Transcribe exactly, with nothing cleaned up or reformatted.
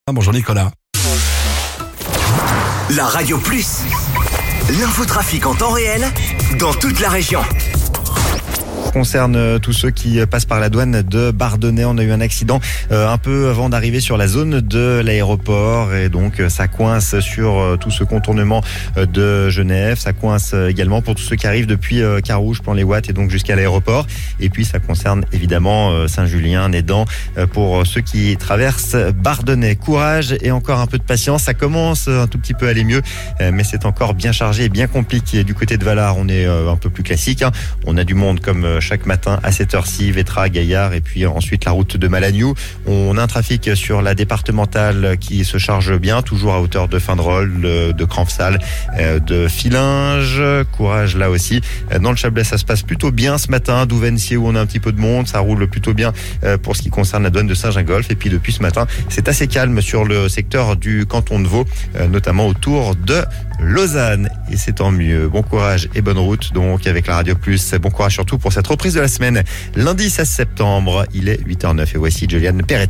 Bonjour Nicolas. La Radio Plus, l'infotrafic en temps réel dans toute la région. Concerne tous ceux qui passent par la douane de Bardonnay. On a eu un accident euh, un peu avant d'arriver sur la zone de l'aéroport et donc ça coince sur euh, tout ce contournement euh, de Genève. Ça coince euh, également pour tous ceux qui arrivent depuis euh, Carouge, Plan-les-Ouates et donc jusqu'à l'aéroport. Et puis ça concerne évidemment euh, Saint-Julien, Nédan euh, pour ceux qui traversent Bardonnay. Courage et encore un peu de patience. Ça commence un tout petit peu à aller mieux, euh, mais c'est encore bien chargé et bien compliqué. Du côté de Valard, on est euh, un peu plus classique. Hein. On a du monde comme euh, chaque matin à cette heure-ci, Vétra, Gaillard et puis ensuite la route de Malagnou. On a un trafic sur la départementale qui se charge bien, toujours à hauteur de Findrol, de Cranfsal, de Filinge. Courage là aussi. Dans le Chablais, ça se passe plutôt bien ce matin. Douvencier où on a un petit peu de monde, ça roule plutôt bien pour ce qui concerne la douane de Saint-Gingolph. Et puis depuis ce matin, c'est assez calme sur le secteur du canton de Vaud, notamment autour de Lausanne. Et c'est tant mieux. Bon courage et bonne route donc avec la Radio Plus. Bon courage surtout pour cette reprise de la semaine. Lundi seize septembre, il est huit heures zéro neuf et voici Juliane Perret.